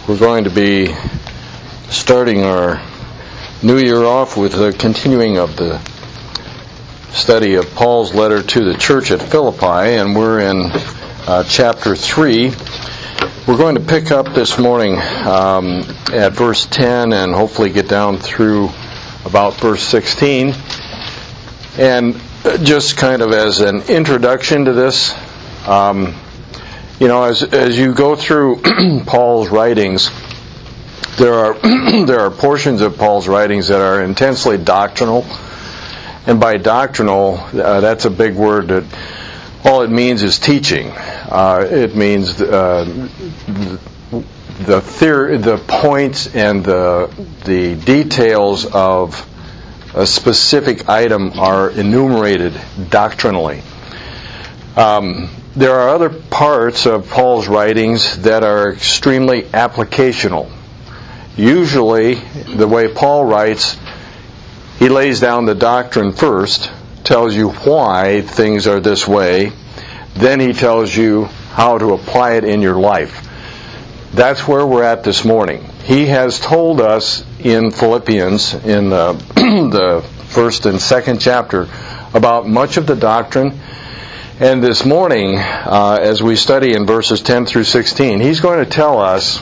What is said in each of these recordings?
We're going to be starting our new year off with a continuing of the study of Paul's letter to the church at Philippi, and we're in chapter 3. We're going to pick up this morning at verse 10 and hopefully get down through about verse 16. And just kind of as an introduction to this, as you go through Paul's writings, there are portions of Paul's writings that are intensely doctrinal, and by doctrinal, that's a big word. That all it means is teaching. It means the theory, the points, and the details of a specific item are enumerated doctrinally. There are other parts of Paul's writings that are extremely applicational. Usually, the way Paul writes, he lays down the doctrine first, tells you why things are this way, then he tells you how to apply it in your life. That's where we're at this morning. He has told us in Philippians, in the first and second chapter, about much of the doctrine. And this morning, as we study in verses 10 through 16, he's going to tell us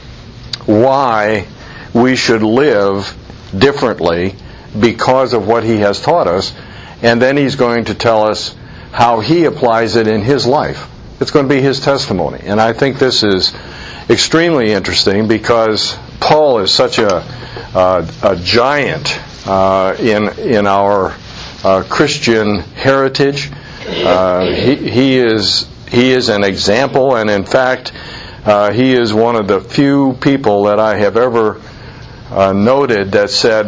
why we should live differently because of what he has taught us. And then he's going to tell us how he applies it in his life. It's going to be his testimony. And I think this is extremely interesting because Paul is such a giant in our Christian heritage. He is an example, and in fact, he is one of the few people that I have ever noted that said,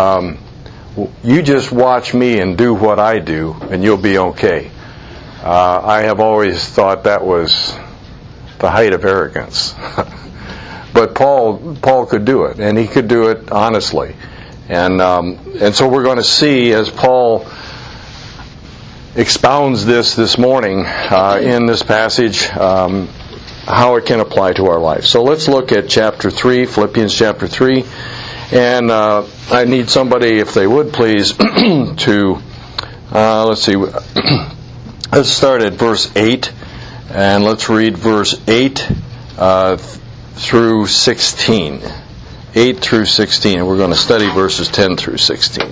"You just watch me and do what I do, and you'll be okay." I have always thought that was the height of arrogance, but Paul could do it, and he could do it honestly, and so we're going to see as Paul expounds this morning in this passage how it can apply to our life. So let's look at chapter 3, Philippians chapter 3, and I need somebody, if they would please, to let's see, let's start at verse 8, and let's read verse 8 through 16. 8 through 16, and we're going to study verses 10 through 16.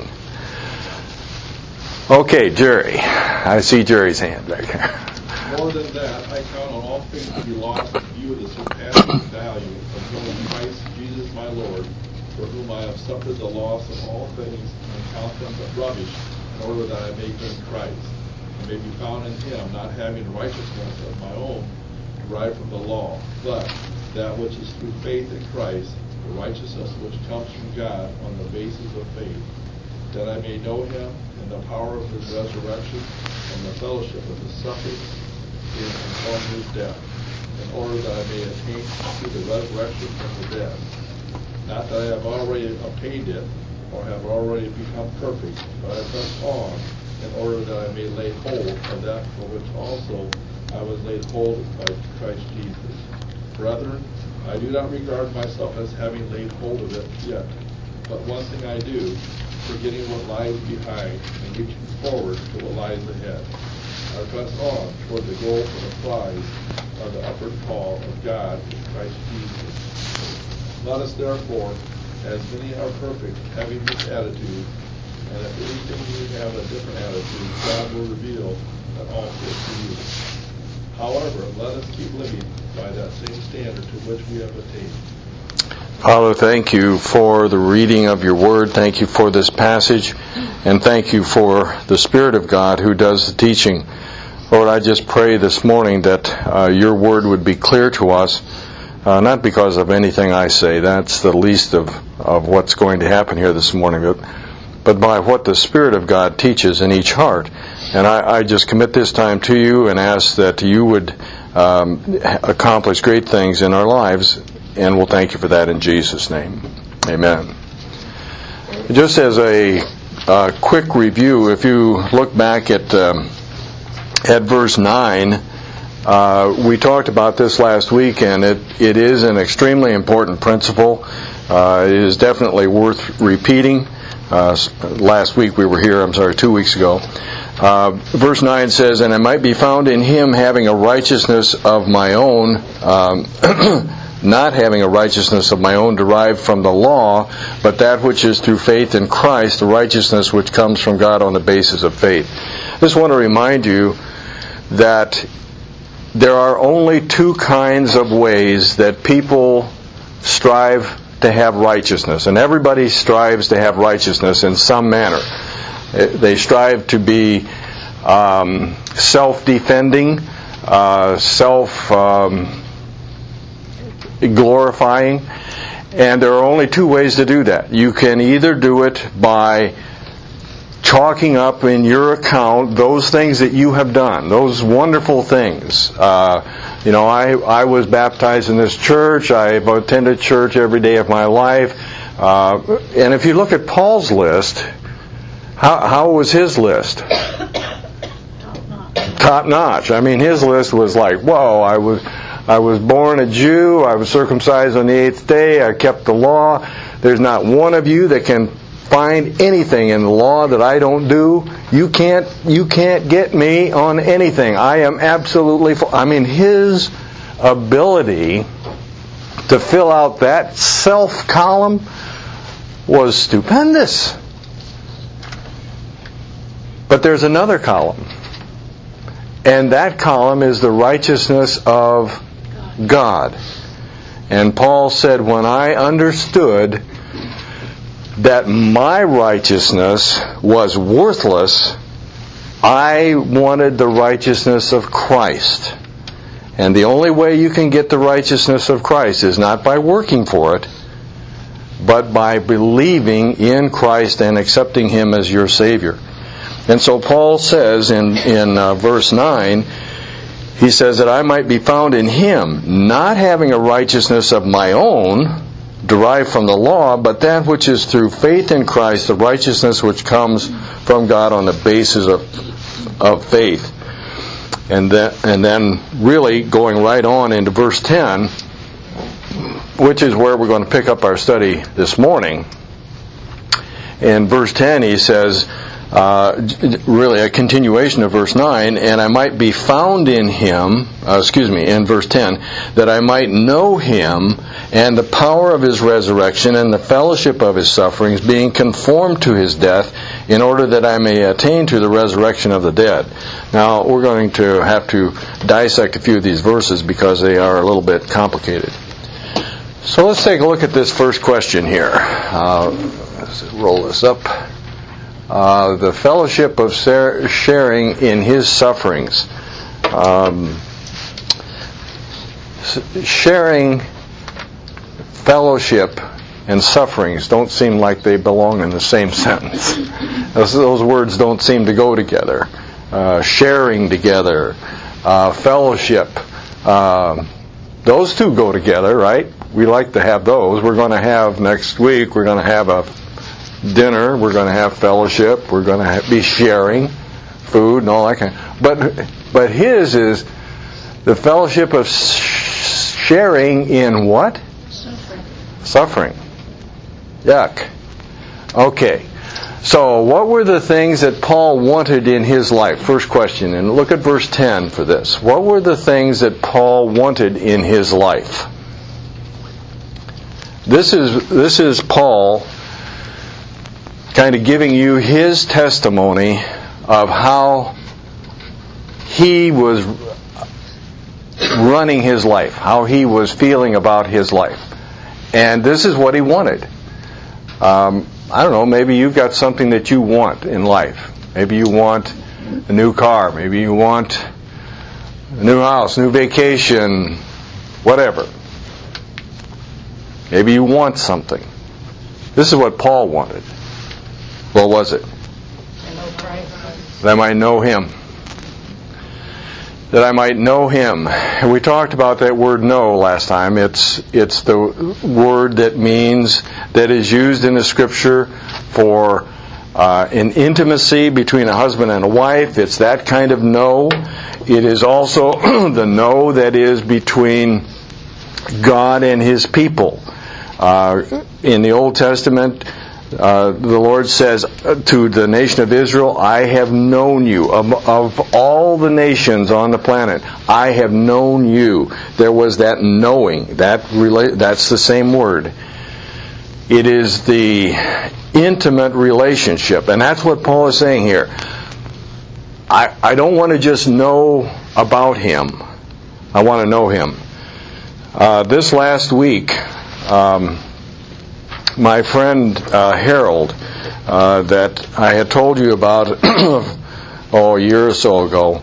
Okay, Jerry. I see Jerry's hand back there. More than that, I count on all things to be lost in view of the surpassing value of knowing Christ Jesus my Lord, for whom I have suffered the loss of all things and count them but rubbish, in order that I may gain Christ, and may be found in him, not having righteousness of my own derived from the law, but that which is through faith in Christ, the righteousness which comes from God on the basis of faith, that I may know him in the power of his resurrection and the fellowship of his sufferings, being conformed to his death, in order that I may attain to the resurrection from the dead. Not that I have already obtained it, or have already become perfect, but I press on, in order that I may lay hold of that for which also I was laid hold by Christ Jesus. Brethren, I do not regard myself as having laid hold of it yet, but one thing I do, forgetting what lies behind and reaching forward to what lies ahead. I press on toward the goal for the prize of the upward call of God in Christ Jesus. Let us therefore, as many are perfect, having this attitude, and if anything you have a different attitude, God will reveal that also to you. However, let us keep living by that same standard to which we have attained. Father, thank you for the reading of your word. Thank you for this passage. And thank you for the Spirit of God who does the teaching. Lord, I just pray this morning that your word would be clear to us, not because of anything I say. That's the least of what's going to happen here this morning, but by what the Spirit of God teaches in each heart. And I just commit this time to you and ask that you would accomplish great things in our lives. And we'll thank you for that in Jesus' name. Amen. Just as a quick review, if you look back at verse 9, We talked about this last week, and it is an extremely important principle. It is definitely worth repeating. Last week we were here, 2 weeks ago. Verse 9 says, "And I might be found in him having a righteousness of my own, not having a righteousness of my own derived from the law, but that which is through faith in Christ, the righteousness which comes from God on the basis of faith." I just want to remind you that there are only two kinds of ways that people strive to have righteousness, and everybody strives to have righteousness in some manner. They strive to be self-defending, self-glorifying, and there are only two ways to do that. You can either do it by chalking up in your account those things that you have done, those wonderful things. I was baptized in this church. I've attended church every day of my life. And if you look at Paul's list, how was his list? Top notch. I mean, his list was like, whoa, I was born a Jew. I was circumcised on the 8th day. I kept the law. There's not one of you that can find anything in the law that I don't do. You can't get me on anything. I am absolutely his ability to fill out that self column was stupendous. But there's another column. And that column is the righteousness of God. And Paul said, when I understood that my righteousness was worthless, I wanted the righteousness of Christ. And the only way you can get the righteousness of Christ is not by working for it, but by believing in Christ and accepting Him as your Savior. And so Paul says in verse 9, he says that I might be found in Him, not having a righteousness of my own, derived from the law, but that which is through faith in Christ, the righteousness which comes from God on the basis of faith. And then really going right on into verse 10, which is where we're going to pick up our study this morning. In verse 10 he says, really a continuation of verse 9, and I might be found in Him, in verse 10, that I might know Him and the power of His resurrection and the fellowship of His sufferings, being conformed to His death, in order that I may attain to the resurrection of the dead. Now, we're going to have to dissect a few of these verses because they are a little bit complicated. So let's take a look at this first question here. Let's roll this up. The fellowship of sharing in His sufferings. Sharing, fellowship, and sufferings don't seem like they belong in the same sentence. Those words don't seem to go together. Sharing together, fellowship, those two go together, right? We like to have those. We're going to have next week, we're going to have a dinner, we're going to have fellowship, we're going to be sharing food and all that kind of. But his is the fellowship of sharing in what? Suffering. Yuck. Okay. So what were the things that Paul wanted in his life? First question, and look at verse 10 for this. What were the things that Paul wanted in his life? This is Paul kind of giving you his testimony of how he was running his life, how he was feeling about his life. And this is what he wanted. I don't know, maybe you've got something that you want in life. Maybe you want a new car, maybe you want a new house, new vacation, whatever. Maybe you want something. This is what Paul wanted. What was it? That I might know Him. That I might know Him. And we talked about that word know last time. It's the word that is used in the Scripture for an intimacy between a husband and a wife. It's that kind of know. It is also the know that is between God and His people. In the Old Testament, the Lord says to the nation of Israel, I have known you. Of all the nations on the planet, I have known you. There was that knowing. That's the same word. It is the intimate relationship. And that's what Paul is saying here. I don't want to just know about Him. I want to know Him. This last week, my friend Harold, that I had told you about a year or so ago,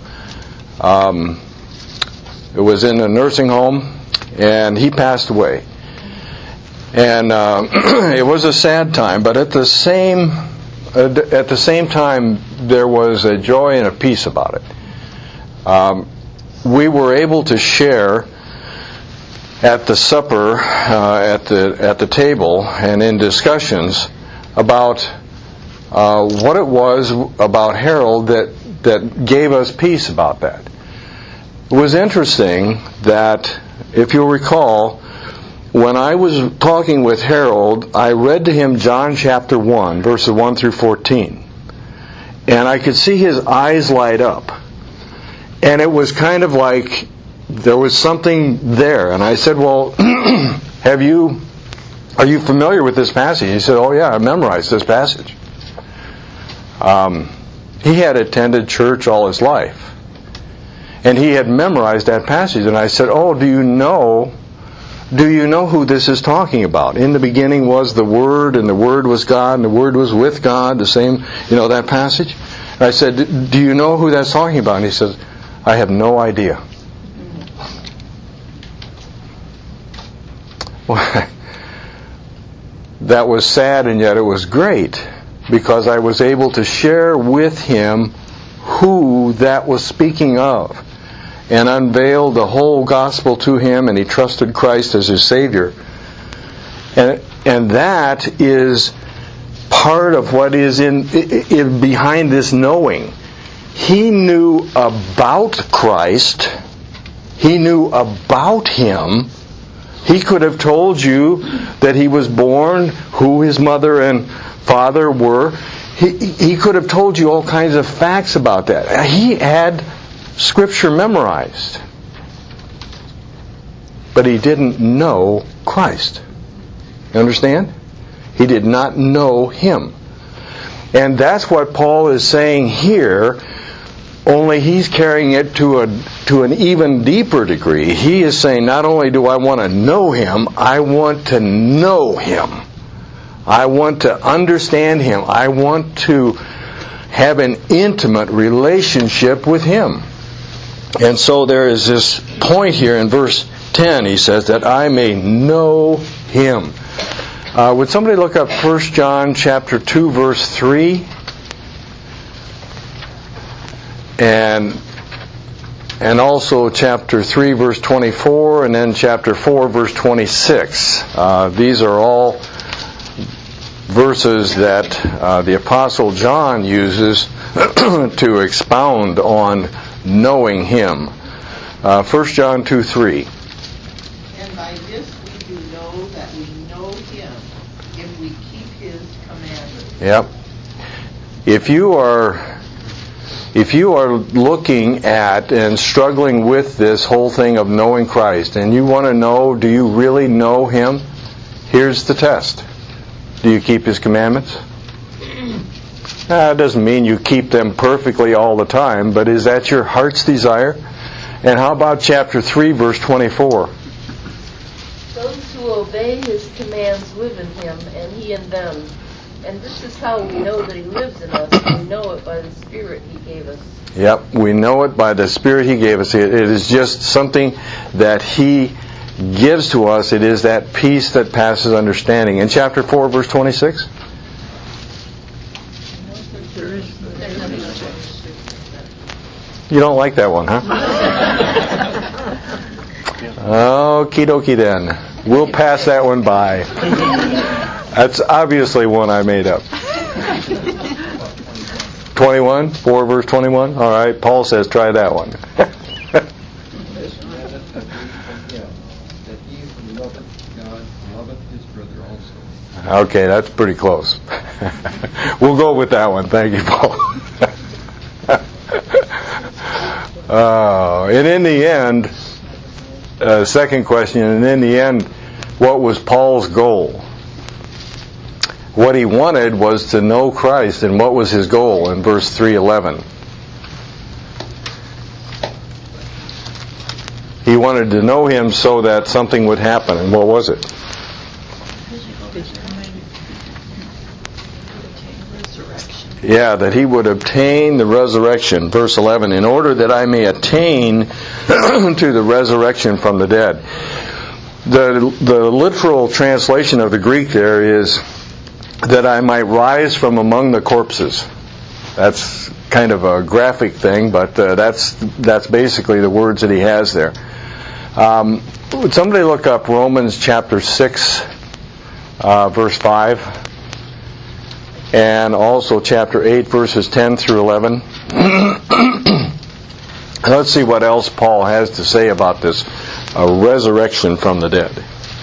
it was in a nursing home, and he passed away. And it was a sad time, but at the same time, there was a joy and a peace about it. We were able to share at the supper, at the table, and in discussions about what it was about Harold that gave us peace about that. It was interesting that, if you'll recall, when I was talking with Harold, I read to him John chapter 1, verses 1 through 14. And I could see his eyes light up. And it was kind of like there was something there. And I said, well, are you familiar with this passage? He said, oh yeah, I memorized this passage. He had attended church all his life. And he had memorized that passage. And I said, oh, do you know who this is talking about? In the beginning was the Word, and the Word was God, and the Word was with God, the same, that passage? And I said, do you know who that's talking about? And he says, I have no idea. Well, that was sad, and yet it was great, because I was able to share with him who that was speaking of, and unveiled the whole gospel to him, and he trusted Christ as his Savior. And that is part of what is in behind this knowing. He knew about Christ. He knew about Him. He could have told you that He was born, who His mother and father were. He could have told you all kinds of facts about that. He had Scripture memorized. But he didn't know Christ. You understand? He did not know Him. And that's what Paul is saying here, only he's carrying it to an even deeper degree. He is saying, not only do I want to know Him, I want to know Him. I want to understand Him. I want to have an intimate relationship with Him. And so there is this point here in verse 10. He says that I may know Him. Would somebody look up 1 John chapter 2, verse 3? And also chapter 3, verse 24, and then chapter 4, verse 26. These are all verses that the Apostle John uses to expound on knowing Him. 1 John 2, 3. And by this we do know that we know Him, if we keep His commandments. Yep. If you are looking at and struggling with this whole thing of knowing Christ, and you want to know, do you really know Him? Here's the test. Do you keep His commandments? It doesn't mean you keep them perfectly all the time, but is that your heart's desire? And how about chapter 3, verse 24? Those who obey His commands live in Him, and He in them. And this is how we know that He lives in us. We know it by the Spirit He gave us. Yep, we know it by the Spirit He gave us. It is just something that He gives to us. It is that peace that passes understanding. In chapter 4, verse 26? You don't like that one, huh? Okie dokie then. We'll pass that one by. That's obviously one I made up. 21? 4 verse 21? All right, Paul says try that one. That he who loveth God loveth his brother also. Okay, that's pretty close. We'll go with that one. Thank you, Paul. And in the end, second question, and in the end, what was Paul's goal? What he wanted was to know Christ, and what was his goal in verse 3:11? He wanted to know Him so that something would happen, and what was it? Yeah, that he would obtain the resurrection. Verse 11, in order that I may attain to the resurrection from the dead. The literal translation of the Greek there is that I might rise from among the corpses. That's kind of a graphic thing, but that's basically the words that he has there. Would somebody look up Romans chapter 6, verse 5? And also chapter 8, verses 10 through 11. Let's see what else Paul has to say about this resurrection from the dead.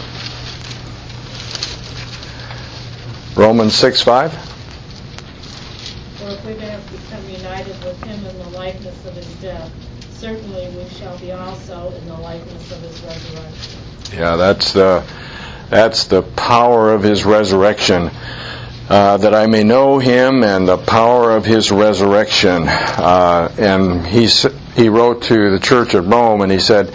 Romans 6:5. For if we have become united with him in the likeness of his death, certainly we shall be also in the likeness of his resurrection. Yeah, that's the power of his resurrection. That I may know him and the power of his resurrection. And he wrote to the church at Rome, and he said,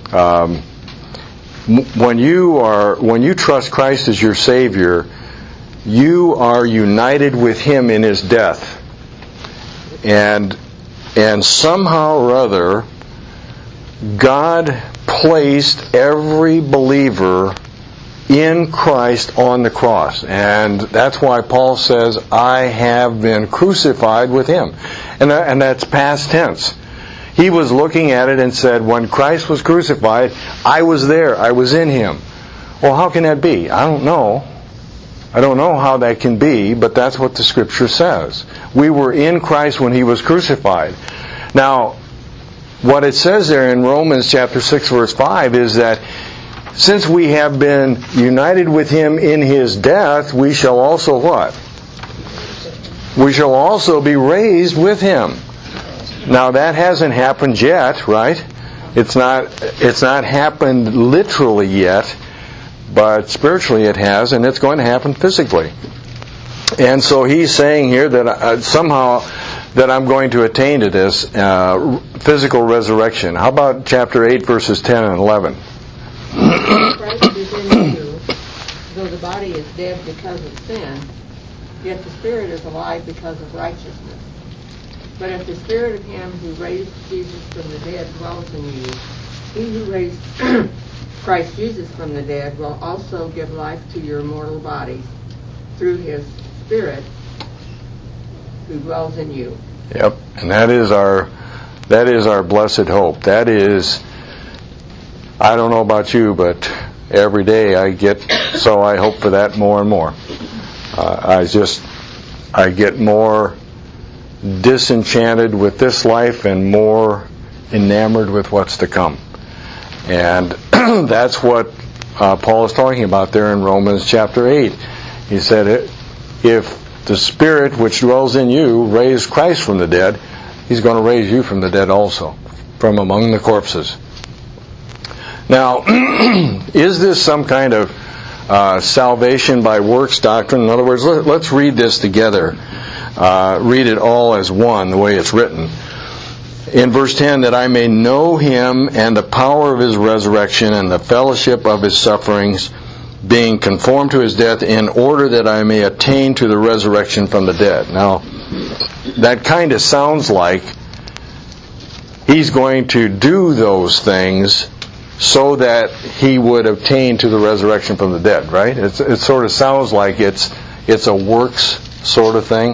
when you trust Christ as your Savior, you are united with Him in His death. And somehow or other, God placed every believer in Christ on the cross. And that's why Paul says, I have been crucified with Him. And that's past tense. He was looking at it and said, when Christ was crucified, I was there. I was in Him. Well, how can that be? I don't know. I don't know how that can be, but that's what the Scripture says. We were in Christ when He was crucified. Now, what it says there in Romans chapter 6, verse 5 is that since we have been united with Him in His death, we shall also what? We shall also be raised with Him. Now that hasn't happened yet, right? It's not happened literally yet, but spiritually it has, and it's going to happen physically. And so he's saying here that somehow that I'm going to attain to this physical resurrection. How about chapter 8, verses 10 and 11? Christ is in you, though the body is dead because of sin, yet the spirit is alive because of righteousness. But if the spirit of Him who raised Jesus from the dead dwells in you, He who raised Christ Jesus from the dead will also give life to your mortal bodies through His Spirit who dwells in you. Yep, and that is our blessed hope. That is, I don't know about you, but every day I hope for that more and more. I get more disenchanted with this life and more enamored with what's to come. And that's what Paul is talking about there in Romans chapter 8. He said, if the Spirit which dwells in you raised Christ from the dead, He's going to raise you from the dead also, from among the corpses. Now, is this some kind of salvation by works doctrine? In other words, let's read this together. Read it all as one, the way it's written. In verse 10, that I may know Him and the power of His resurrection and the fellowship of His sufferings, being conformed to His death, in order that I may attain to the resurrection from the dead. Now, that kind of sounds like He's going to do those things so that He would obtain to the resurrection from the dead, right? It sort of sounds like it's a works sort of thing.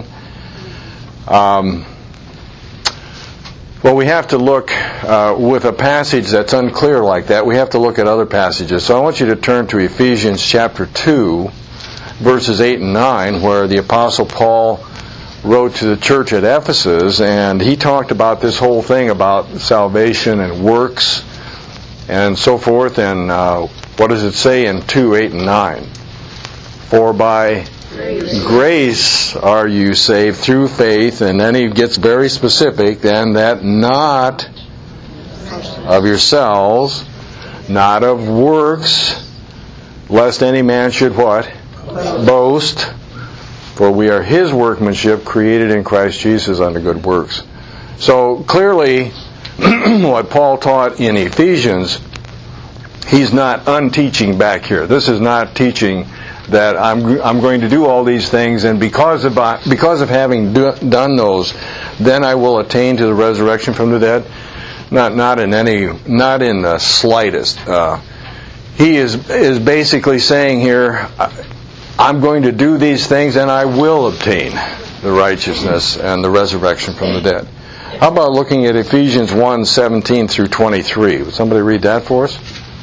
Well, we have to look with a passage that's unclear like that. We have to look at other passages. So I want you to turn to Ephesians chapter 2, verses 8 and 9, where the Apostle Paul wrote to the church at Ephesus, and he talked about this whole thing about salvation and works and so forth. And what does it say in 2:8 and 9? For by grace are you saved through faith, and then he gets very specific, and that not of yourselves, not of works, lest any man should what? Boast. For we are His workmanship, created in Christ Jesus unto good works. So clearly, what Paul taught in Ephesians, he's not unteaching back here. This is not teaching that I'm going to do all these things, and because of having done those, then I will attain to the resurrection from the dead. Not in the slightest. He is basically saying here, I'm going to do these things and I will obtain the righteousness and the resurrection from the dead. How about looking at Ephesians 1:17 through 23? Would somebody read that for us?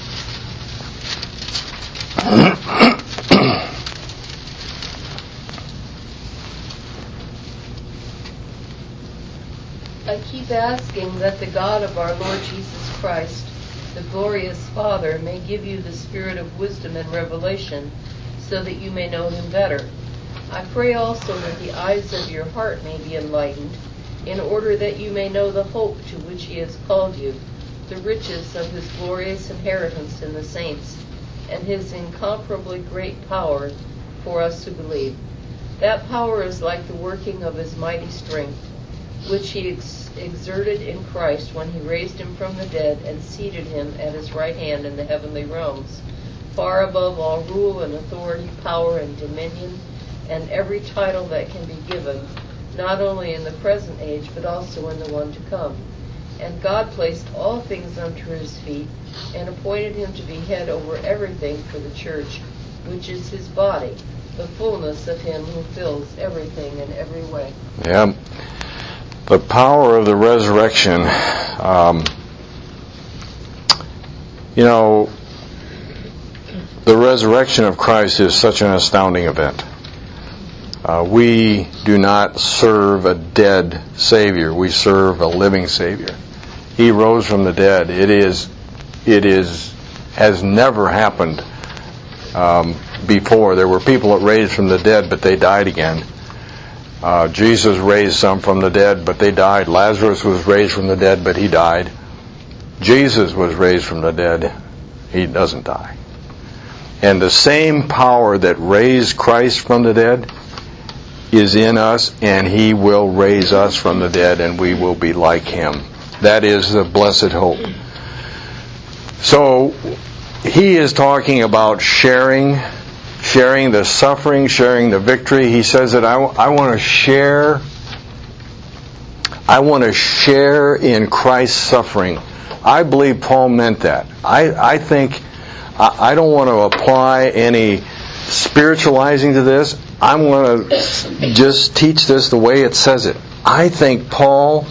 I keep asking that the God of our Lord Jesus Christ, the glorious Father, may give you the spirit of wisdom and revelation, so that you may know Him better. I pray also that the eyes of your heart may be enlightened, in order that you may know the hope to which He has called you, the riches of His glorious inheritance in the saints, and His incomparably great power for us who believe. That power is like the working of His mighty strength, which He exerted in Christ when He raised Him from the dead and seated Him at His right hand in the heavenly realms, far above all rule and authority, power and dominion, and every title that can be given, not only in the present age, but also in the one to come. And God placed all things under His feet, and appointed Him to be head over everything for the church, which is His body, the fullness of Him who fills everything in every way. Yeah. The power of the resurrection, the resurrection of Christ is such an astounding event. We do not serve a dead Savior. We serve a living Savior. He rose from the dead. It has never happened before. There were people that raised from the dead, but they died again. Jesus raised some from the dead, but they died. Lazarus was raised from the dead, but he died. Jesus was raised from the dead. He doesn't die. And the same power that raised Christ from the dead is in us, and He will raise us from the dead, and we will be like Him. That is the blessed hope. So, he is talking about sharing the suffering, sharing the victory. He says that I want to share in Christ's suffering. I believe Paul meant that. I think I don't want to apply any spiritualizing to this. I'm going to just teach this the way it says it. I think Paul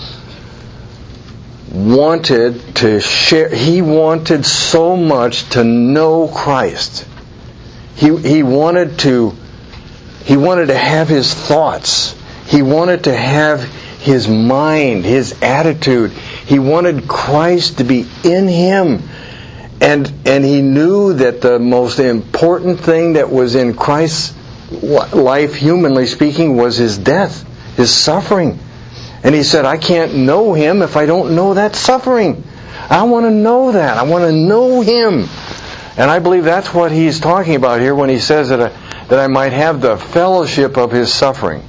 wanted to share. He wanted so much to know Christ. He wanted to have His thoughts. He wanted to have His mind, His attitude. He wanted Christ to be in him. And he knew that the most important thing that was in Christ's life, humanly speaking, was His death, His suffering. And he said, I can't know Him if I don't know that suffering. I want to know that. I want to know Him. And I believe that's what he's talking about here when he says that I might have the fellowship of His suffering.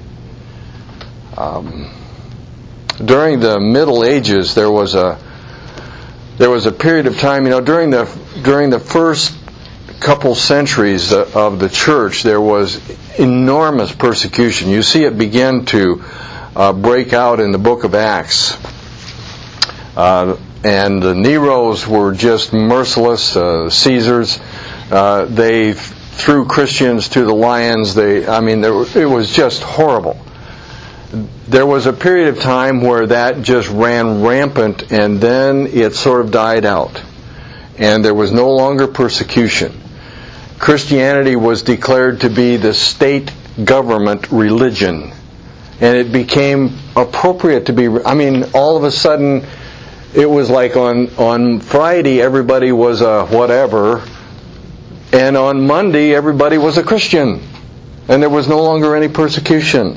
During the Middle Ages, there was a period of time, during the first couple centuries of the church, there was enormous persecution. You see it begin to break out in the book of Acts. And the Neros were just merciless. Caesars, they threw Christians to the lions. It was just horrible. There was a period of time where that just ran rampant, and then it sort of died out. And there was no longer persecution. Christianity was declared to be the state government religion. And it became appropriate to be, all of a sudden, it was like on Friday everybody was a whatever, and on Monday everybody was a Christian. And there was no longer any persecution.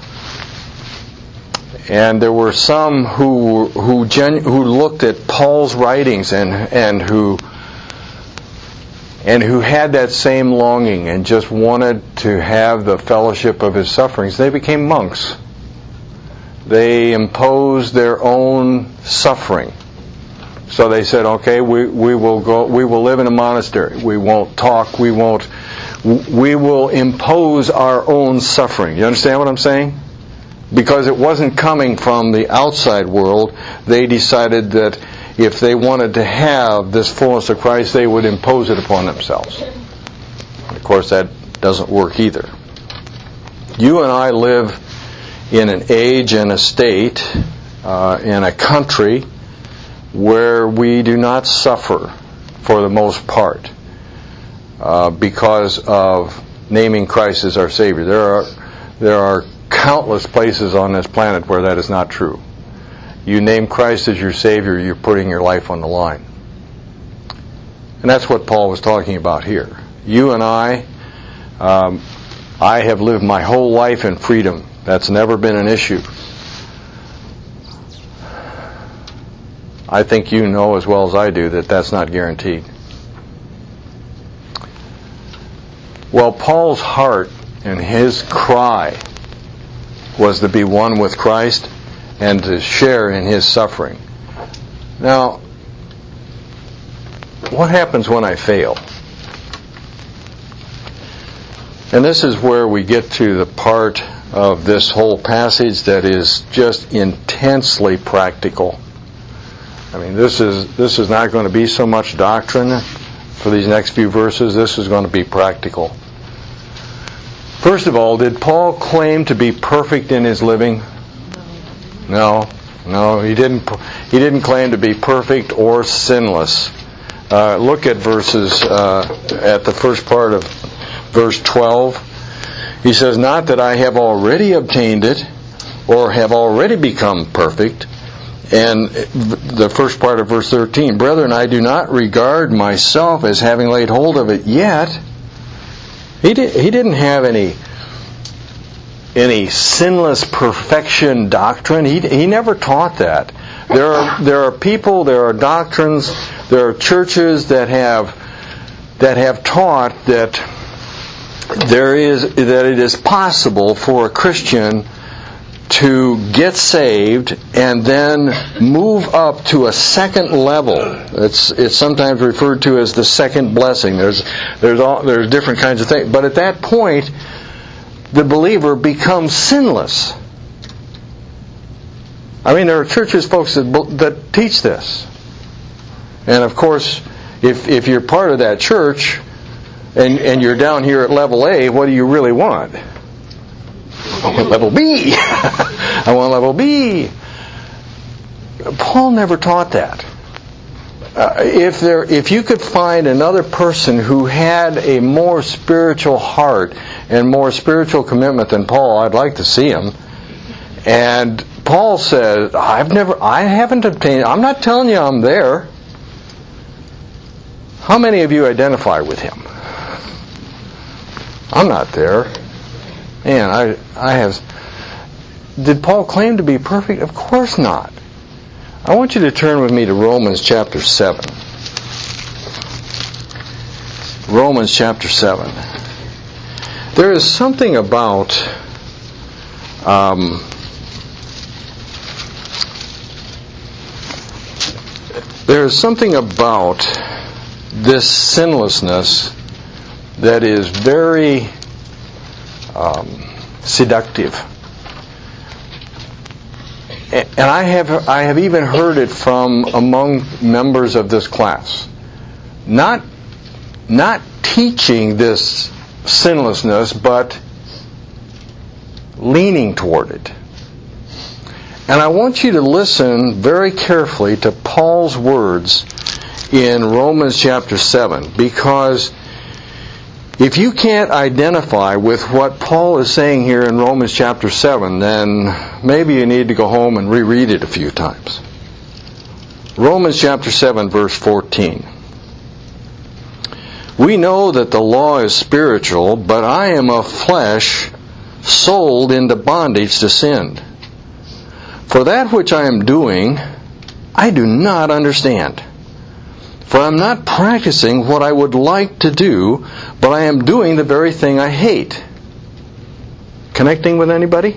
And there were some who looked at Paul's writings and who had that same longing and just wanted to have the fellowship of his sufferings. They became monks. They imposed their own suffering. So they said, okay, we will live in a monastery. We won't talk. We will impose our own suffering. You understand what I'm saying? Because it wasn't coming from the outside world, they decided that if they wanted to have this fullness of Christ, they would impose it upon themselves. Of course, that doesn't work either. You and I live in an age and a state, in a country, where we do not suffer for the most part because of naming Christ as our Savior. There are countless places on this planet where that is not true. You name Christ as your Savior, you're putting your life on the line. And that's what Paul was talking about here. You and I have lived my whole life in freedom. That's never been an issue. I think you know as well as I do that that's not guaranteed. Well, Paul's heart and his cry was to be one with Christ and to share in his suffering. Now, what happens when I fail? And this is where we get to the part of this whole passage that is just intensely practical. This is not going to be so much doctrine for these next few verses. This is going to be practical. First of all, did Paul claim to be perfect in his living? No, he didn't. He didn't claim to be perfect or sinless. Look at verses at the first part of verse 12. He says, "Not that I have already obtained it, or have already become perfect." And the first part of verse 13, "Brethren, I do not regard myself as having laid hold of it yet." He didn't have any sinless perfection doctrine. He never taught that. There are people, there are doctrines, there are churches that have taught that it is possible for a Christian to get saved and then move up to a second level. It's sometimes referred to as the second blessing. There's different kinds of things, but at that point, the believer becomes sinless. There are churches, folks, that teach this, and of course, if you're part of that church and you're down here at level A, what do you really want? I want level B. I want level B. Paul never taught that. If you could find another person who had a more spiritual heart and more spiritual commitment than Paul, I'd like to see him. And Paul says, I haven't obtained, I'm not telling you I'm there. How many of you identify with him? I'm not there. Man, I have. Did Paul claim to be perfect? Of course not. I want you to turn with me to Romans chapter 7. Romans chapter 7. There is something about this sinlessness that is very seductive. And I have even heard it from among members of this class. Not teaching this sinlessness, but leaning toward it. And I want you to listen very carefully to Paul's words in Romans chapter 7, because If you can't identify with what Paul is saying here in Romans chapter 7, then maybe you need to go home and reread it a few times. Romans chapter 7, verse 14. We know that the law is spiritual, but I am of flesh, sold into bondage to sin. For that which I am doing, I do not understand. For I am not practicing what I would like to do, but I am doing the very thing I hate. Connecting with anybody?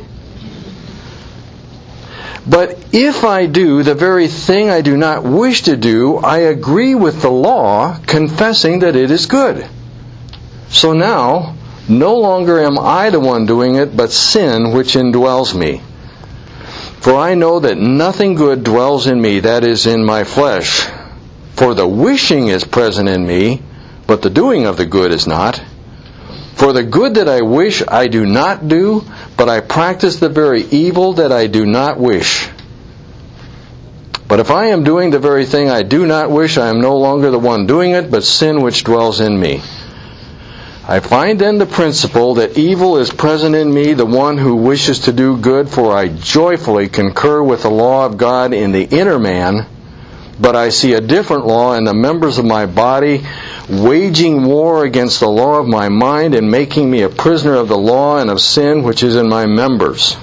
But if I do the very thing I do not wish to do, I agree with the law, confessing that it is good. So now, no longer am I the one doing it, but sin which indwells me. For I know that nothing good dwells in me, that is, in my flesh. For the wishing is present in me, but the doing of the good is not. For the good that I wish I do not do, but I practice the very evil that I do not wish. But if I am doing the very thing I do not wish, I am no longer the one doing it, but sin which dwells in me. I find then the principle that evil is present in me, the one who wishes to do good, for I joyfully concur with the law of God in the inner man, but I see a different law in the members of my body, waging war against the law of my mind and making me a prisoner of the law and of sin which is in my members.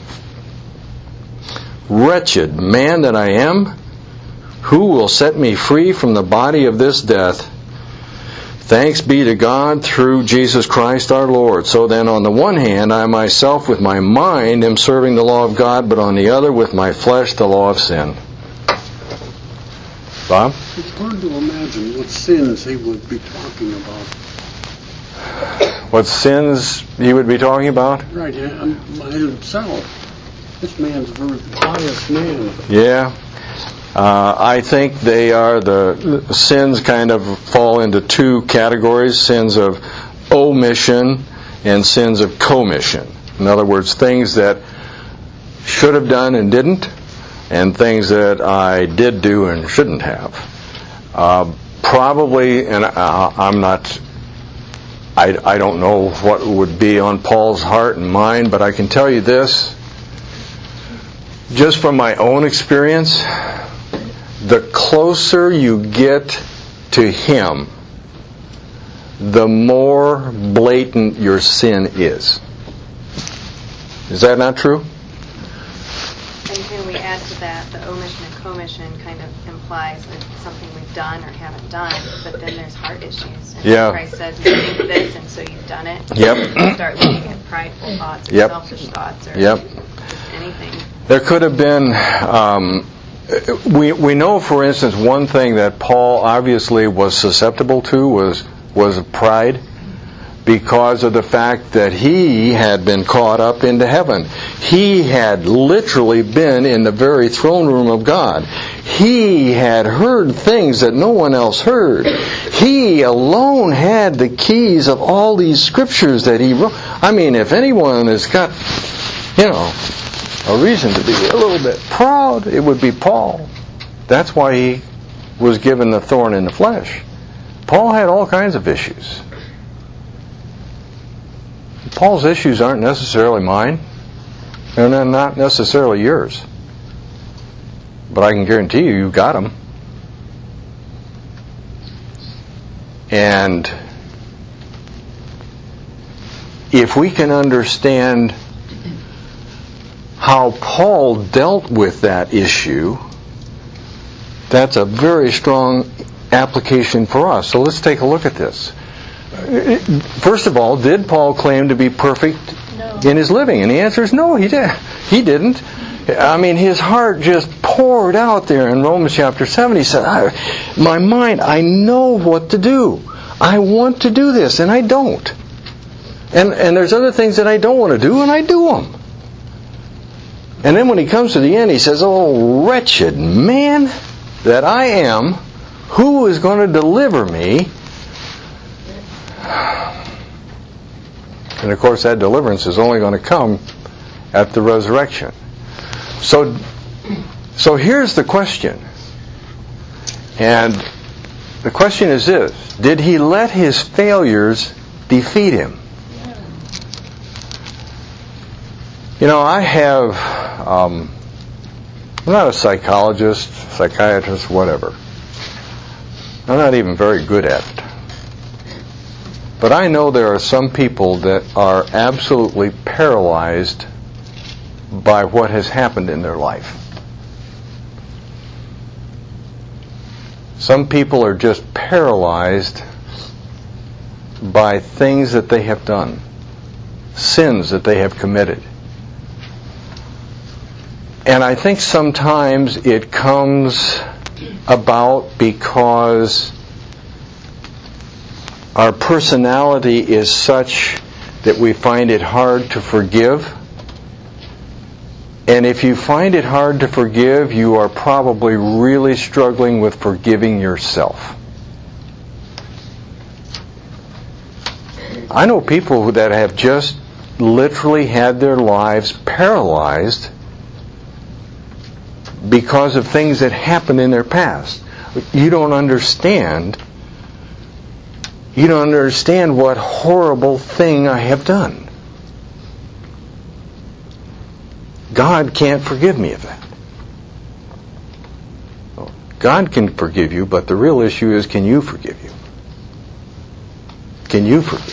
Wretched man that I am, who will set me free from the body of this death? Thanks be to God through Jesus Christ our Lord. So then on the one hand, I myself with my mind am serving the law of God, but on the other with my flesh the law of sin. Bob? It's hard to imagine what sins he would be talking about. What sins he would be talking about? Right, himself. This man's a very pious man. Yeah. I think they are the sins kind of fall into two categories, sins of omission and sins of commission. In other words, things that should have done and didn't, and things that I did do and shouldn't have. Probably, and I don't know what would be on Paul's heart and mind, but I can tell you this, just from my own experience, the closer you get to Him, the more blatant your sin is. Is that not true? And can we add to that, the omission and commission kind of implies that it's something we've done or haven't done, but then there's heart issues. And Yeah. Christ says, you think this, and so you've done it. Yep. You start looking at prideful thoughts or Yep. selfish thoughts or Yep. anything. There could have been, we know, for instance, one thing that Paul obviously was susceptible to was pride, because of the fact that he had been caught up into heaven. He had literally been in the very throne room of God. He had heard things that no one else heard. He alone had the keys of all these scriptures that he wrote. I mean, if anyone has got, a reason to be a little bit proud, it would be Paul. That's why he was given the thorn in the flesh. Paul had all kinds of issues. Paul's issues aren't necessarily mine, and they're not necessarily yours. But I can guarantee you've got them. And if we can understand how Paul dealt with that issue, that's a very strong application for us. So let's take a look at this. First of all, did Paul claim to be perfect in his living? And the answer is no, he didn't. I mean, his heart just poured out there in Romans chapter 7. He said, my mind, I know what to do. I want to do this, and I don't. And there's other things that I don't want to do, and I do them. And then when he comes to the end, he says, oh, wretched man that I am, who is going to deliver me? And of course, that deliverance is only going to come at the resurrection. So here's the question. And the question is this: did he let his failures defeat him. You know, I'm not a psychologist, psychiatrist, whatever. I'm not even very good at it. But I know there are some people that are absolutely paralyzed by what has happened in their life. Some people are just paralyzed by things that they have done, sins that they have committed. And I think sometimes it comes about because our personality is such that we find it hard to forgive. And if you find it hard to forgive, you are probably really struggling with forgiving yourself. I know people that have just literally had their lives paralyzed because of things that happened in their past. You don't understand what horrible thing I have done. God can't forgive me of that. God can forgive you, but the real issue is, can you forgive you? Can you forgive?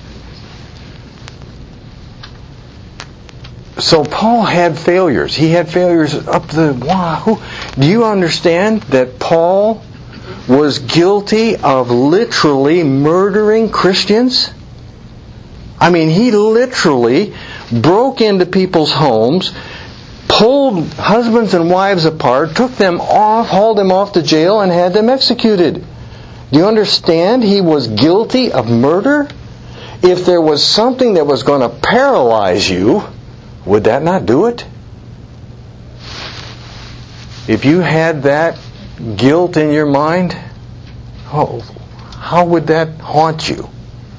So Paul had failures. He had failures up the wahoo. Do you understand that Paul was guilty of literally murdering Christians? I mean, he literally broke into people's homes, pulled husbands and wives apart, took them off, hauled them off to jail, and had them executed. Do you understand? He was guilty of murder. If there was something that was going to paralyze you, would that not do it? If you had that guilt in your mind, how would that haunt you?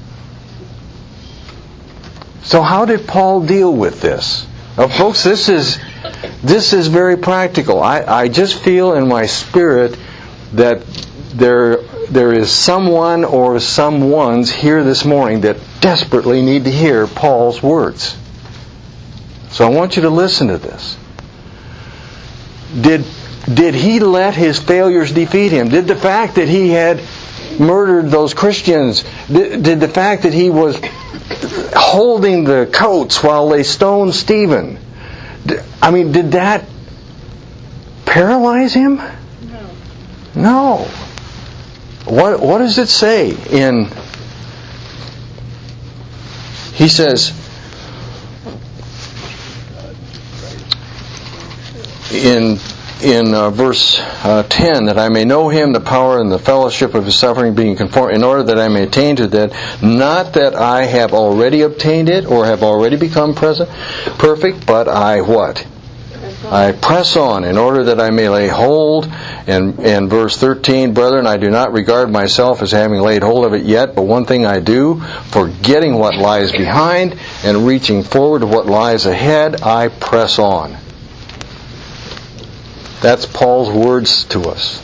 So how did Paul deal with this? Now, folks, this is very practical. I just feel in my spirit that there is someone or someones here this morning that desperately need to hear Paul's words. So I want you to listen to this. Did he let his failures defeat him? Did the fact that he had murdered those Christians, did the fact that he was holding the coats while they stoned Stephen, did that paralyze him? No. What does it say he says in verse 10, that I may know him, the power and the fellowship of his suffering, being conformed, in order that I may attain to that, not that I have already obtained it or have already become perfect, but I what? I press on in order that I may lay hold. And verse 13, brethren, I do not regard myself as having laid hold of it yet, but one thing I do, forgetting what lies behind and reaching forward to what lies ahead, I press on. That's Paul's words to us.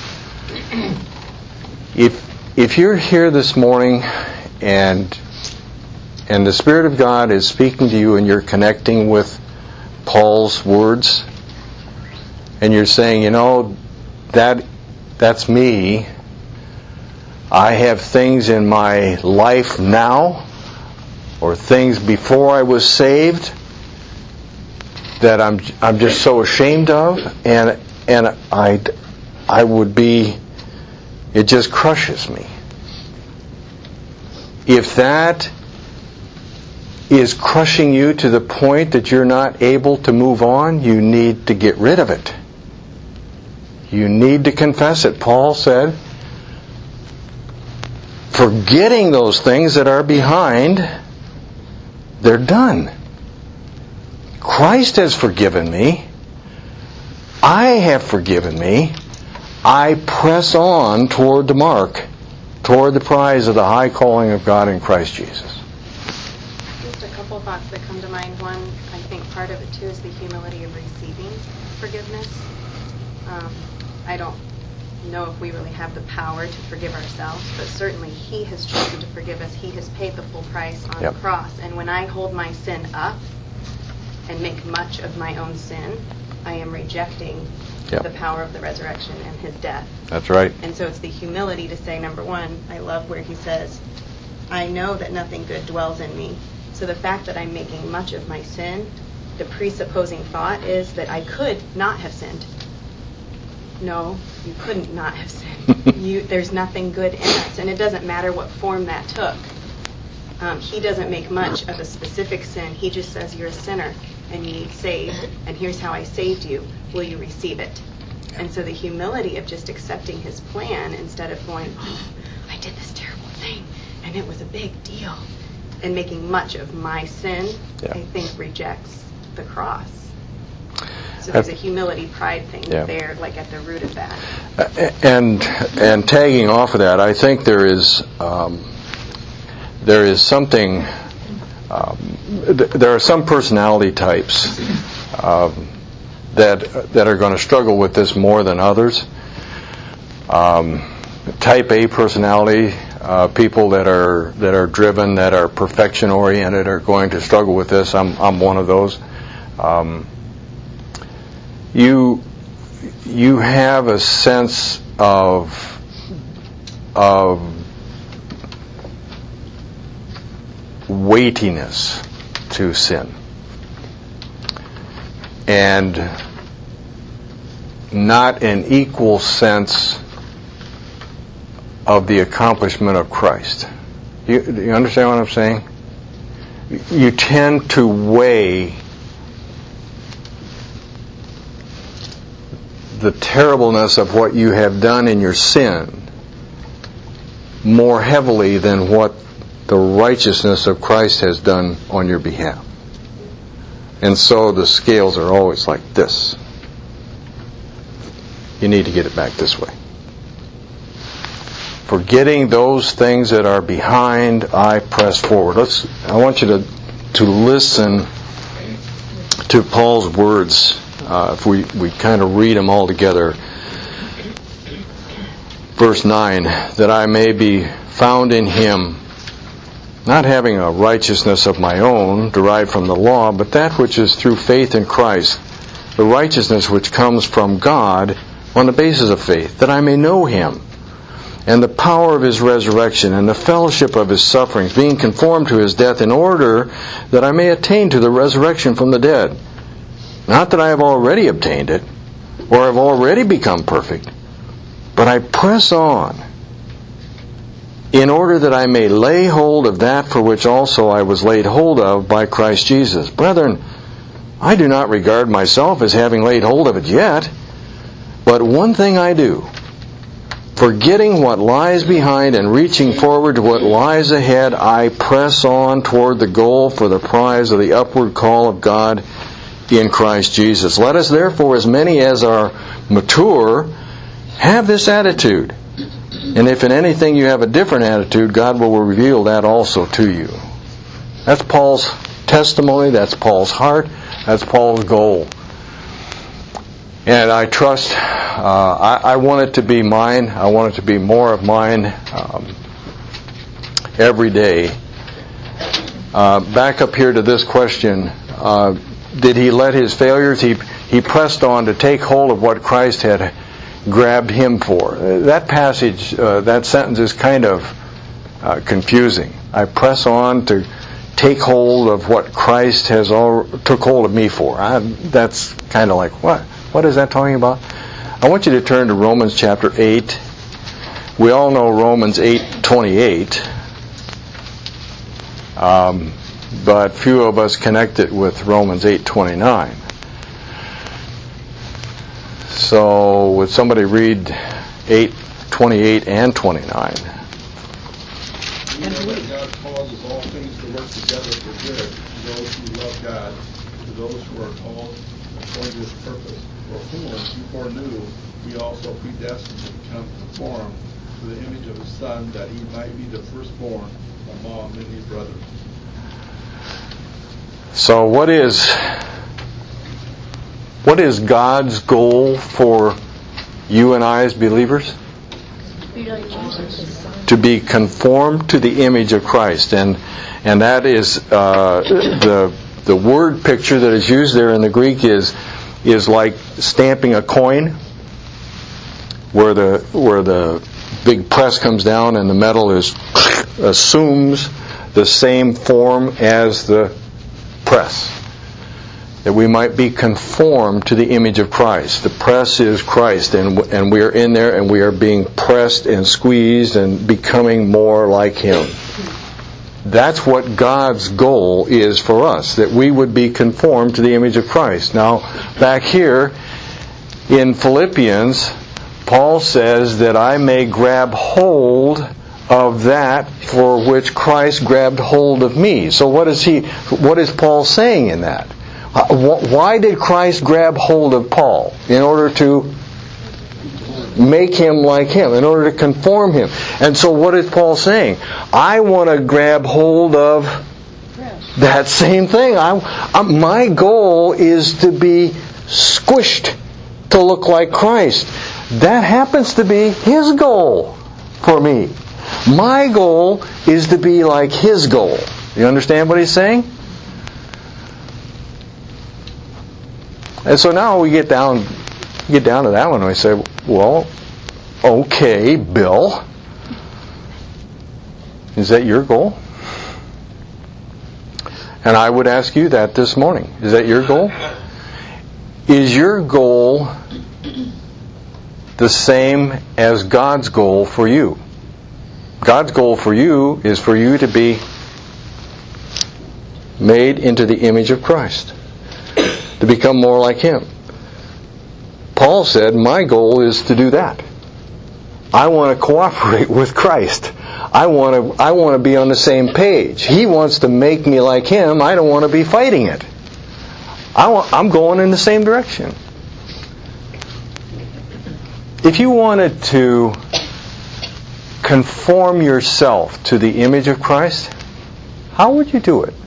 If you're here this morning and the Spirit of God is speaking to you and you're connecting with Paul's words and you're saying, that's me. I have things in my life now or things before I was saved that I'm just so ashamed of, and I would be, it just crushes me. If that is crushing you to the point that you're not able to move on, you need to get rid of it. You need to confess it. Paul said, forgetting those things that are behind, they're done. Christ has forgiven me. I have forgiven me. I press on toward the mark, toward the prize of the high calling of God in Christ Jesus. Just a couple of thoughts that come to mind. One, I think part of it too is the humility of receiving forgiveness. I don't know if we really have the power to forgive ourselves, but certainly He has chosen to forgive us. He has paid the full price on Yep. the cross. And when I hold my sin up and make much of my own sin, I am rejecting Yep. the power of the resurrection and His death. That's right. And so it's the humility to say, number one, I love where He says, I know that nothing good dwells in me. So the fact that I'm making much of my sin, the presupposing thought is that I could not have sinned. No, you couldn't not have sinned. There's nothing good in us, and it doesn't matter what form that took. He doesn't make much of a specific sin. He just says you're a sinner and you need saved, and here's how I saved you. Will you receive it? And so the humility of just accepting His plan instead of going, oh, I did this terrible thing, and it was a big deal, and making much of my sin, Yeah. I think rejects the cross. So there's a humility pride thing Yeah. there, like at the root of that. And tagging off of that, I think there is something. There are some personality types that are going to struggle with this more than others. Type A personality, people that are driven, that are perfection oriented, are going to struggle with this. I'm one of those. You have a sense of weightiness to sin, and not an equal sense of the accomplishment of Christ. Do you understand what I'm saying? You tend to weigh the terribleness of what you have done in your sin more heavily than what the righteousness of Christ has done on your behalf. And so the scales are always like this. You need to get it back this way. Forgetting those things that are behind, I press forward. I want you to listen to Paul's words. If we kind of read them all together. Verse 9, that I may be found in Him, not having a righteousness of my own derived from the law, but that which is through faith in Christ, the righteousness which comes from God on the basis of faith, that I may know Him, and the power of His resurrection, and the fellowship of His sufferings, being conformed to His death, in order that I may attain to the resurrection from the dead. Not that I have already obtained it, or have already become perfect, but I press on, in order that I may lay hold of that for which also I was laid hold of by Christ Jesus. Brethren, I do not regard myself as having laid hold of it yet, but one thing I do, forgetting what lies behind and reaching forward to what lies ahead, I press on toward the goal for the prize of the upward call of God in Christ Jesus. Let us therefore, as many as are mature, have this attitude. And if in anything you have a different attitude, God will reveal that also to you. That's Paul's testimony. That's Paul's heart. That's Paul's goal. And I trust, I want it to be mine. I want it to be more of mine every day. Back up here to this question. Did he let his failures? He pressed on to take hold of what Christ had grabbed him for. That passage, that sentence is kind of confusing. I press on to take hold of what Christ has took hold of me for. That's kind of like, what? What is that talking about? I want you to turn to Romans chapter 8. We all know Romans 8:28. But few of us connect it with Romans 8:29. So would somebody read 8:28 and 29? We know that God causes all things to work together for good to those who love God, to those who are called according to His purpose. For whom He foreknew, He also predestined to become conformed to the image of His Son, that He might be the firstborn among many brothers. So what is God's goal for you and I as believers? To be conformed to the image of Christ. And that is the word picture that is used there in the Greek is like stamping a coin, where the big press comes down and the metal assumes the same form as the press. That we might be conformed to the image of Christ. The press is Christ, and we are in there and we are being pressed and squeezed and becoming more like Him. That's what God's goal is for us, that we would be conformed to the image of Christ. Now, back here in Philippians, Paul says that I may grab hold of that for which Christ grabbed hold of me. So what is Paul saying in that? Why did Christ grab hold of Paul? In order to make him like Him, in order to conform him. And so what is Paul saying? I want to grab hold of that same thing. My goal is to be squished to look like Christ. That happens to be His goal for me. My goal is to be like His goal. You understand what he's saying? And so now we get down to that one and we say, well, okay, Bill, is that your goal? And I would ask you that this morning. Is that your goal? Is your goal the same as God's goal for you? God's goal for you is for you to be made into the image of Christ, to become more like Him. Paul said, my goal is to do that. I want to cooperate with Christ. I want to be on the same page. He wants to make me like Him. I don't want to be fighting it. I'm going in the same direction. If you wanted to conform yourself to the image of Christ, how would you do it?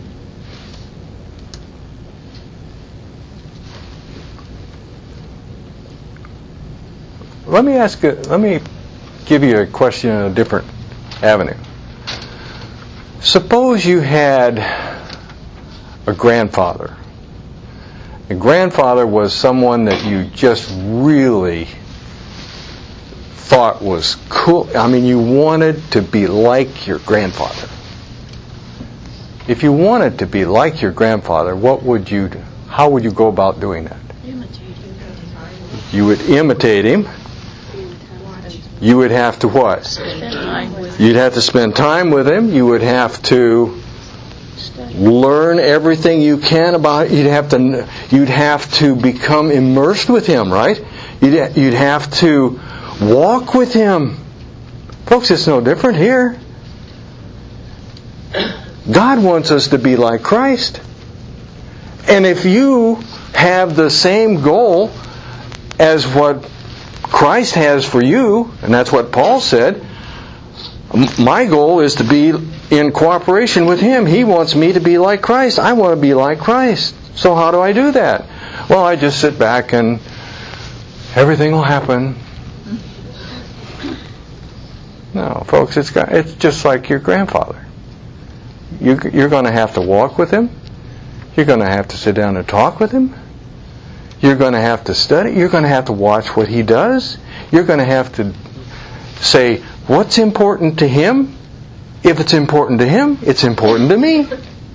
Let me give you a question in a different avenue. Suppose you had a grandfather. A grandfather was someone that you just really thought was cool. I mean, you wanted to be like your grandfather. If you wanted to be like your grandfather, what would you do? How would you go about doing that? You would imitate him. You would have to what? You'd have to spend time with him. You would have to learn everything you can about it. You'd have to become immersed with him, right? You'd have to walk with him. Folks, it's no different here. God wants us to be like Christ. And if you have the same goal as what Christ has for you, and that's what Paul said, my goal is to be in cooperation with Him. He wants me to be like Christ. I want to be like Christ. So how do I do that? Well, I just sit back and everything will happen. No, folks, it's just like your grandfather. You're going to have to walk with him. You're going to have to sit down and talk with him. You're going to have to study. You're going to have to watch what he does. You're going to have to say, what's important to him? If it's important to him, it's important to me.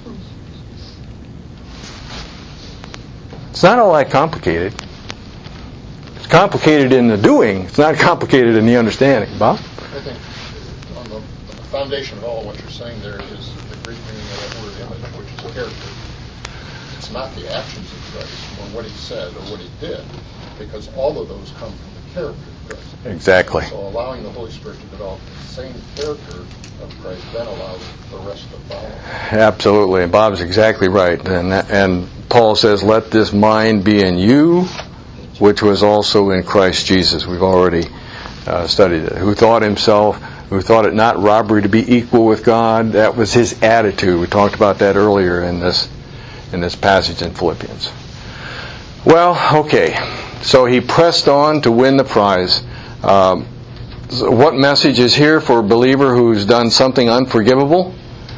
It's not all that complicated. It's complicated in the doing. It's not complicated in the understanding. Bob? I think on the foundation of all what you're saying there is the Greek meaning of that word image, which is character. It's not the actions of Christ or what He said or what He did, because all of those come from the character of Christ. Exactly. So allowing the Holy Spirit to develop the same character of Christ then allows the rest to follow. Absolutely. And Bob's exactly right. And Paul says, let this mind be in you, which was also in Christ Jesus. We've already studied it. Who thought it not robbery to be equal with God. That was his attitude. We talked about that earlier in this passage in Philippians. Well, okay. So he pressed on to win the prize. So what message is here for a believer who's done something unforgivable?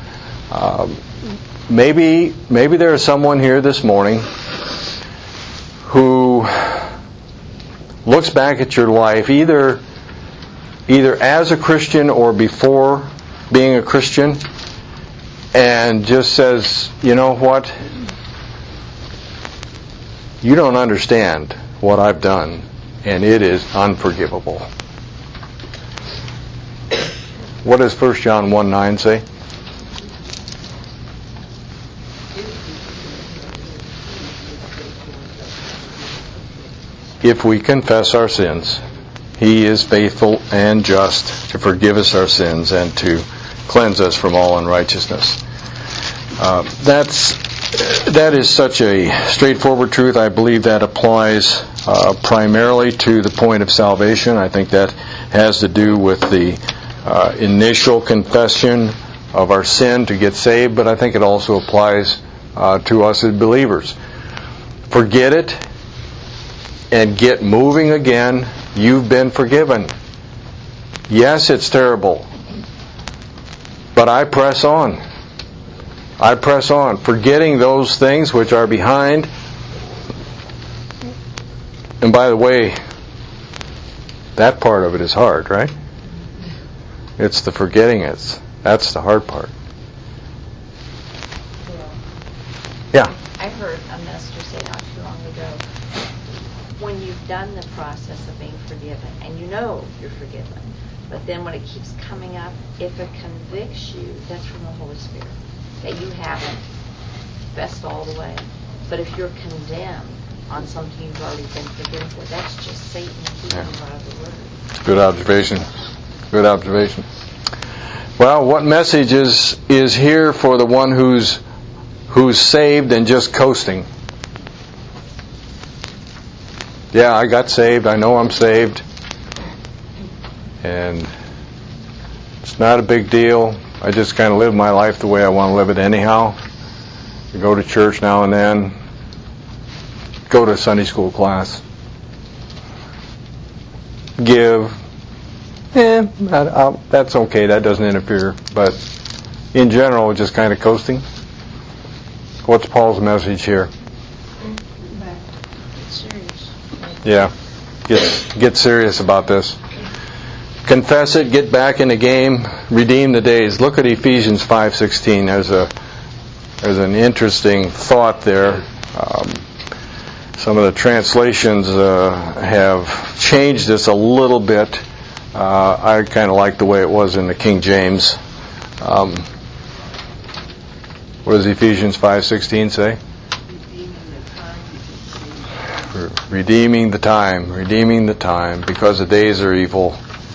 Maybe there is someone here this morning who looks back at your life either as a Christian or before being a Christian and just says, you know what? You don't understand what I've done, and it is unforgivable. What does 1 John 1:9 say? If we confess our sins, He is faithful and just to forgive us our sins and to cleanse us from all unrighteousness. That is such a straightforward truth. I believe that applies primarily to the point of salvation. I think that has to do with the initial confession of our sin to get saved, but I think it also applies to us as believers. Forget it and get moving again. You've been forgiven. Yes, it's terrible, but I press on. I press on, forgetting those things which are behind. And by the way, that part of it is hard, right? It's the forgetting that's the hard part. Yeah. I heard a minister say not too long ago, when you've done the process of being forgiven, and you know you're forgiven, but then when it keeps coming up, if it convicts you, that's from the Holy Spirit, that you haven't confessed all the way. But if you're condemned on something you've already been forgiven for, that's just Satan keeping you out of the Word. Good observation. Good observation. Well, what message is here for the one who's saved and just coasting? Yeah, I got saved. I know I'm saved. And it's not a big deal. I just kind of live my life the way I want to live it anyhow. I go to church now and then. Go to Sunday school class. Give. That's okay. That doesn't interfere. But in general, just kind of coasting. What's Paul's message here? Yeah. Get serious about this. Confess it, get back in the game, redeem the days. Look at Ephesians 5:16. There's an interesting thought there. Some of the translations have changed this a little bit. I kind of like the way it was in the King James. What does Ephesians 5:16 say? Redeeming the time, because the days are evil.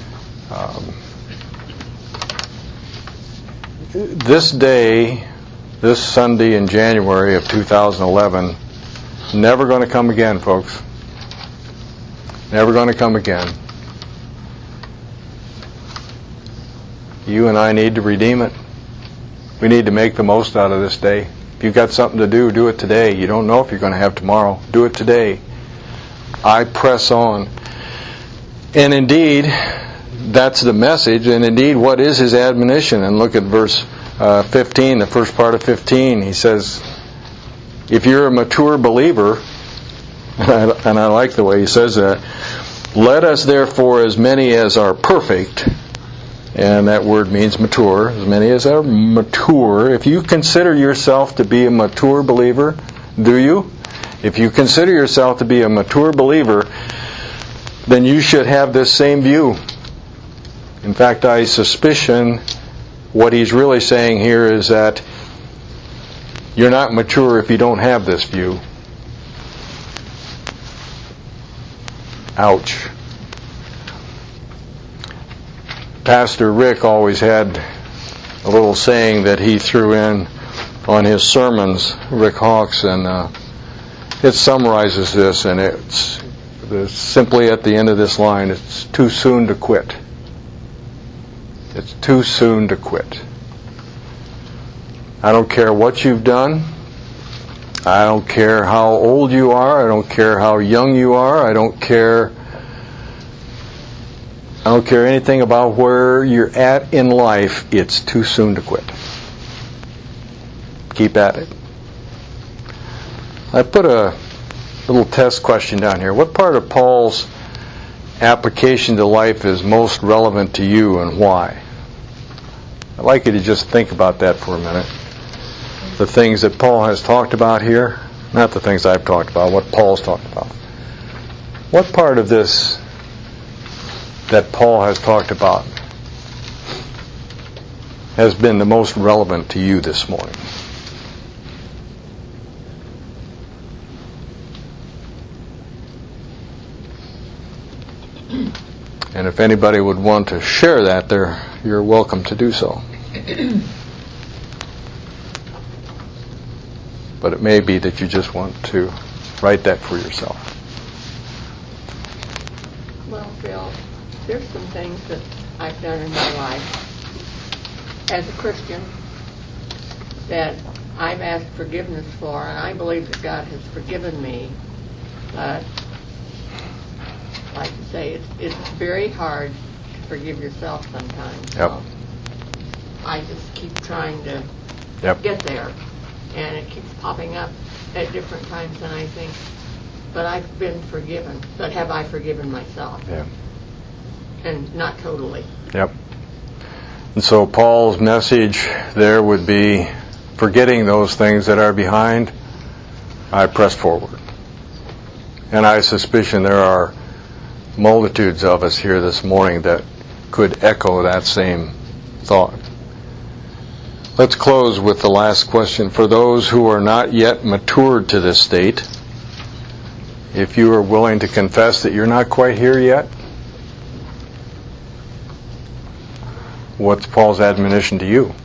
This day, this Sunday in January of 2011, never going to come again, folks. Never going to come again. You and I need to redeem it. We need to make the most out of this day. If you've got something to do, do it today. You don't know if you're going to have tomorrow. Do it today. I press on. And indeed, that's the message. And indeed, what is his admonition? And look at verse 15, the first part of 15. He says, if you're a mature believer, and I like the way he says that, let us therefore, as many as are perfect, and that word means mature, as many as are mature. If you consider yourself to be a mature believer, do you? If you consider yourself to be a mature believer, then you should have this same view. In fact, I suspicion what he's really saying here is that you're not mature if you don't have this view. Ouch. Pastor Rick always had a little saying that he threw in on his sermons, Rick Hawks, and it summarizes this, and it's simply at the end of this line, it's too soon to quit. It's too soon to quit. I don't care what you've done. I don't care how old you are. I don't care how young you are. I don't care anything about where you're at in life. It's too soon to quit. Keep at it. I put a little test question down here. What part of Paul's application to life is most relevant to you and why? I'd like you to just think about that for a minute. The things that Paul has talked about here, not the things I've talked about, what Paul's talked about. What part of this that Paul has talked about has been the most relevant to you this morning? And if anybody would want to share that, you're welcome to do so. But it may be that you just want to write that for yourself. Well, Phil, there's some things that I've done in my life as a Christian that I've asked forgiveness for, and I believe that God has forgiven me. But, like you say, it's very hard to forgive yourself sometimes. Yep. So I just keep trying to get there. And it keeps popping up at different times, and I think, but I've been forgiven. But have I forgiven myself? Yeah. And not totally. Yep. And so Paul's message there would be, forgetting those things that are behind, I press forward. And I suspicion there are multitudes of us here this morning that could echo that same thought. Let's close with the last question. For those who are not yet matured to this state, if you are willing to confess that you're not quite here yet, what's Paul's admonition to you?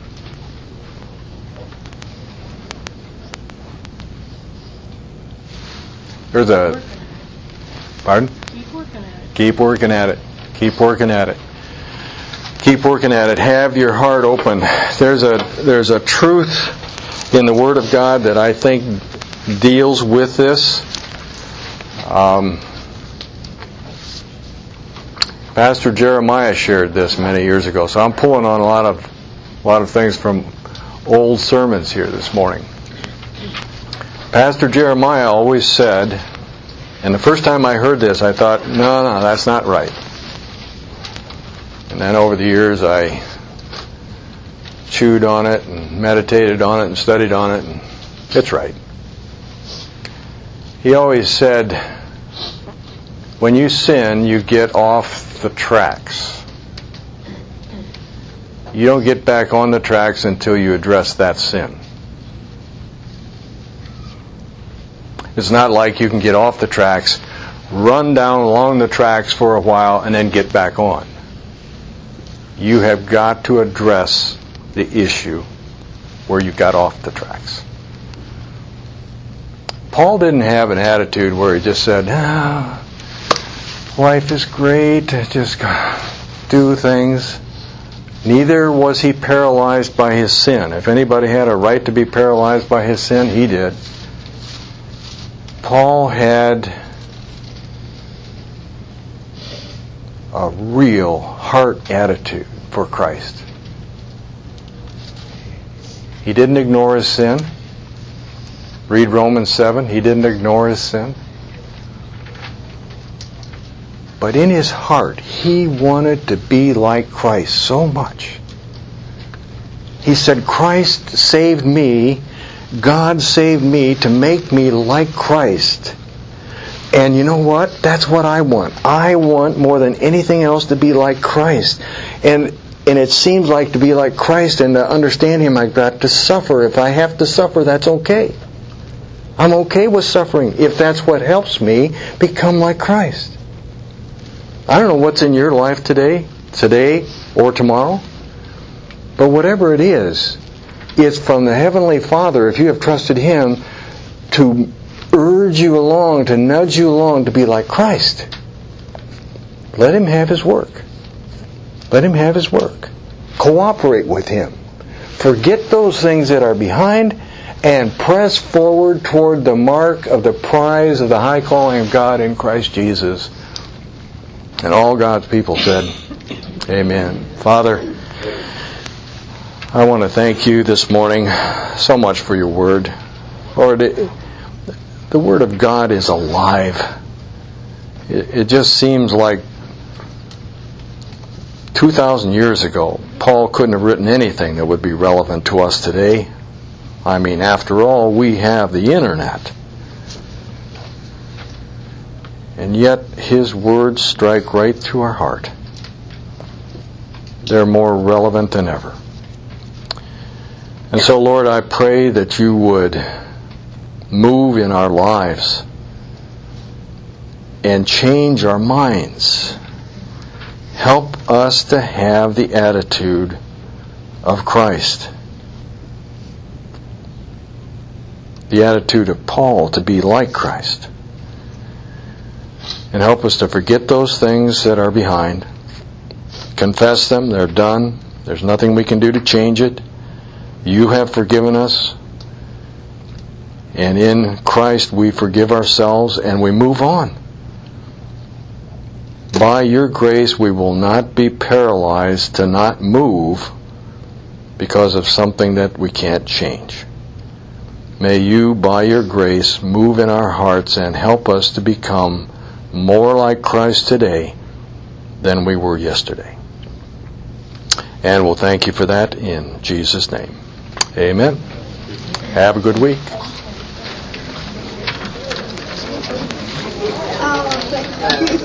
There's a... Pardon? Keep working at it. Keep working at it. Keep working at it. Keep working at it. Have your heart open. There's a truth in the Word of God that I think deals with this. Pastor Jeremiah shared this many years ago, so I'm pulling on a lot of things from old sermons here this morning. Pastor Jeremiah always said, and the first time I heard this, I thought, no, that's not right. And then over the years, I chewed on it and meditated on it and studied on it, and it's right. He always said, when you sin, you get off the tracks. You don't get back on the tracks until you address that sin. It's not like you can get off the tracks, run down along the tracks for a while, and then get back on. You have got to address the issue where you got off the tracks. Paul didn't have an attitude where he just said, life is great, just do things. Neither was he paralyzed by his sin. If anybody had a right to be paralyzed by his sin, he did. Paul had a real heart attitude for Christ. He didn't ignore his sin. Read Romans 7. He didn't ignore his sin. But in his heart, he wanted to be like Christ so much. He said, Christ saved me, God saved me to make me like Christ. And you know what? That's what I want. I want more than anything else to be like Christ. And it seems like to be like Christ and to understand Him, I've got to suffer. If I have to suffer, that's okay. I'm okay with suffering if that's what helps me become like Christ. I don't know what's in your life today or tomorrow, but whatever it is, it's from the Heavenly Father, if you have trusted Him, to urge you along, to nudge you along to be like Christ. Let Him have His work. Let Him have His work. Cooperate with Him. Forget those things that are behind. and press forward toward the mark of the prize of the high calling of God in Christ Jesus. And all God's people said, Amen. Father, I want to thank you this morning so much for your word. Lord, the word of God is alive. It just seems like 2,000 years ago, Paul couldn't have written anything that would be relevant to us today. I mean, after all, we have the internet. And yet, his words strike right through our heart. They're more relevant than ever. And so, Lord, I pray that you would move in our lives and change our minds. Help us to have the attitude of Christ. The attitude of Paul, to be like Christ. And help us to forget those things that are behind. Confess them, they're done. There's nothing we can do to change it. You have forgiven us. And in Christ we forgive ourselves and we move on. By your grace we will not be paralyzed to not move because of something that we can't change. May you, by your grace, move in our hearts and help us to become more like Christ today than we were yesterday. And we'll thank you for that in Jesus' name. Amen. Have a good week.